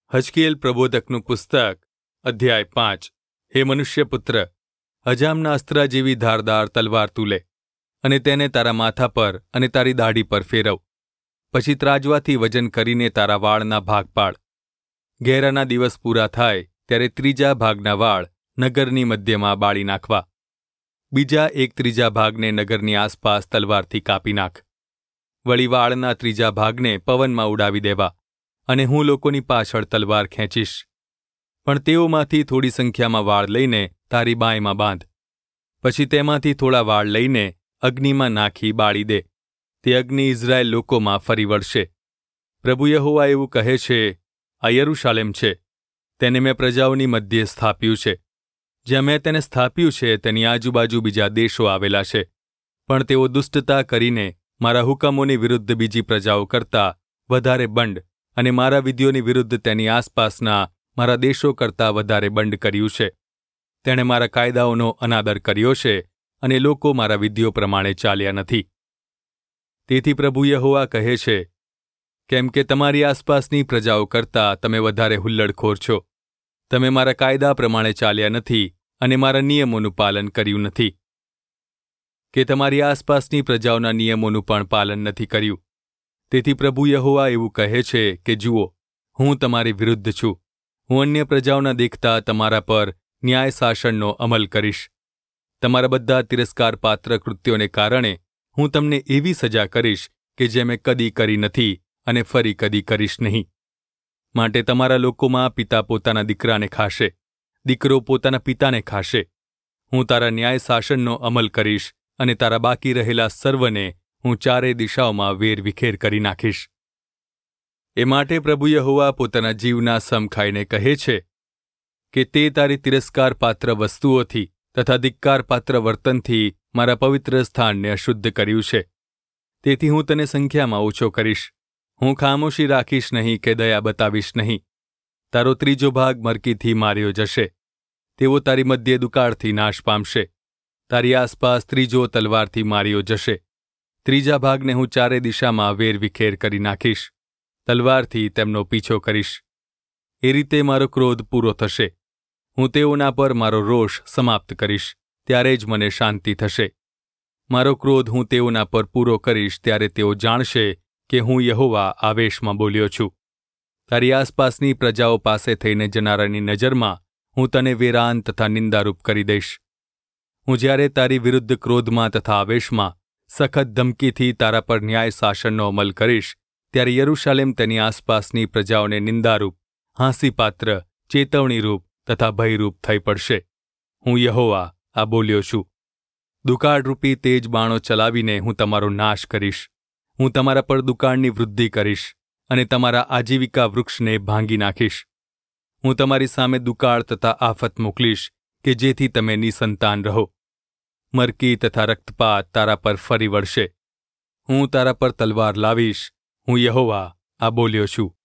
હજકીએલ પ્રબોધકનું પુસ્તક અધ્યાય 5 હે મનુષ્યપુત્ર, હજામના અસ્ત્ર જેવી ધારદાર તલવાર તું લે અને તેને તારા માથા પર અને તારી દાઢી પર ફેરવ. પછી ત્રાજવાથી વજન કરીને તારા વાળના ભાગ પાડ. ગેરાના દિવસ પૂરા થાય ત્યારે ત્રીજા ભાગના વાળ નગરની મધ્યમાં બાળી નાખવા. બીજા એક ત્રીજા ભાગને નગરની આસપાસ તલવારથી કાપી નાખ. વળી વાળના ત્રીજા ભાગને પવનમાં ઉડાવી દેવા, અને હું લોકોની પાછળ તલવાર ખેંચીશ. પણ તેઓમાંથી થોડી સંખ્યામાં વાળ લઈને તારી બાંયમાં બાંધ. પછી તેમાંથી થોડા વાળ લઈને અગ્નિમાં નાખી બાળી દે. તે અગ્નિ ઇઝરાયેલ લોકોમાં ફરી વળશે. પ્રભુ યહોવા એવું કહે છે, આ યરૂશાલેમ છે, તેને મેં પ્રજાઓની મધ્યે સ્થાપ્યું છે. જ્યાં મેં તેને સ્થાપ્યું છે તેની આજુબાજુ બીજા દેશો આવેલા છે, પણ તેઓ દુષ્ટતા કરીને મારા હુકમોની વિરુદ્ધ બીજી પ્રજાઓ કરતાં વધારે બંડ અને મારા વિધિઓની વિરુદ્ધ તેની આસપાસના મારા દેશો કરતાં વધારે બંડ કર્યું છે. તેણે મારા કાયદાઓનો અનાદર કર્યો છે અને લોકો મારા વિધિઓ પ્રમાણે ચાલ્યા નથી. તેથી પ્રભુ યહોવા કહે છે, કેમ કે તમારી આસપાસની પ્રજાઓ કરતાં તમે વધારે હુલ્લડખોર છો. તમે મારા કાયદા પ્રમાણે ચાલ્યા નથી અને મારા નિયમોનું પાલન કર્યું નથી. કે તમારી આસપાસની પ્રજાઓના નિયમોનું પણ પાલન નથી કર્યું. તેથી પ્રભુ યહોવા એવું કહે છે કે જુઓ, હું તમારી વિરુદ્ધ છું. હું અન્ય પ્રજાઓના દેખતા તમારા પર ન્યાય શાસનનો અમલ કરીશ. તમારા બધા તિરસ્કારપાત્ર કૃત્યોને કારણે હું તમને એવી સજા કરીશ કે જે મેં કદી કરી નથી અને ફરી કદી કરીશ નહીં. માટે તમારા લોકોમાં પિતા પોતાના દીકરાને ખાશે, દીકરો પોતાના પિતાને ખાશે. હું તારા ન્યાય શાસનનો અમલ કરીશ અને તારા બાકી રહેલા સર્વને હું ચારે દિશાઓમાં વેરવિખેર કરી નાખીશ. એ માટે પ્રભુ યહોવા પોતાના જીવના સમ ખાઈને કહે છે કે તે તારી તિરસ્કારપાત્ર વસ્તુઓથી તથા ધિક્કારપાત્ર વર્તનથી મારા પવિત્ર સ્થાનને અશુદ્ધ કર્યું છે. તેથી હું તને સંખ્યામાં ઓછો કરીશ. હું ખામોશી રાખીશ નહીં કે દયા બતાવીશ નહીં. તારો ત્રીજો ભાગ મરકીથી માર્યો જશે. તેઓ તારી મધ્યે દુકાળથી નાશ પામશે. તારી આસપાસ ત્રીજો તલવારથી માર્યો જશે. ત્રીજા ભાગને હું ચારે દિશામાં વેરવિખેર કરી નાખીશ. તલવારથી તેમનો પીછો કરીશ. એ રીતે મારો ક્રોધ પૂરો થશે. હું તેઓના પર મારો રોષ સમાપ્ત કરીશ, ત્યારે જ મને શાંતિ થશે. મારો ક્રોધ હું તેઓના પર પૂરો કરીશ, ત્યારે તેઓ જાણશે કે હું યહોવા આવેશમાં બોલ્યો છું. તારી આસપાસની પ્રજાઓ પાસે થઈને જનારાની નજરમાં હું તને વેરાન તથા નિંદારૂપ કરી દઈશ. હું જ્યારે તારી વિરુદ્ધ ક્રોધમાં તથા આવેશમાં સખત ધમકીથી તારા પર ન્યાય શાસનનો અમલ કરીશ, ત્યારે યરૂશાલેમ તેની આસપાસની પ્રજાઓને નિંદારૂપ, હાંસીપાત્ર, ચેતવણીરૂપ તથા ભયરૂપ થઈ પડશે. હું યહોવા આ બોલ્યો છું. દુકાળરૂપી તેજ બાણો ચલાવીને હું તમારો નાશ કરીશ. હું તમારા પર દુકાળની વૃદ્ધિ કરીશ અને તમારા આજીવિકા વૃક્ષને ભાંગી નાખીશ. હું તમારી સામે દુકાળ તથા આફત મોકલીશ કે જેથી તમે નિસંતાન રહો. મરકી તથા રક્તપાત તારા પર ફરી વળશે. હું તારા પર તલવાર લાવીશ. હું યહોવા આ બોલ્યો છું.